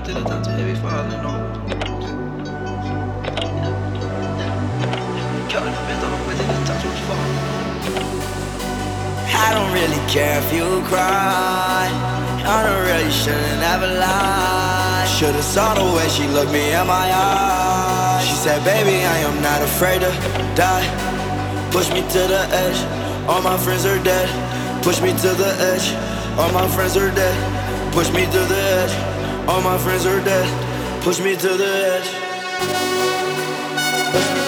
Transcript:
till the top to heavy falling on. Calling up and don't wait till the top to falling on. I don't really care if you cry. I don't really shouldn't ever lie. Should've saw the way she looked me in my eyes. She said, baby, I am not afraid to die. Push me to the edge, all my friends are dead. Push me to the edge, all my friends are dead. Push me to the edge, all my friends are dead. Push me to the edge.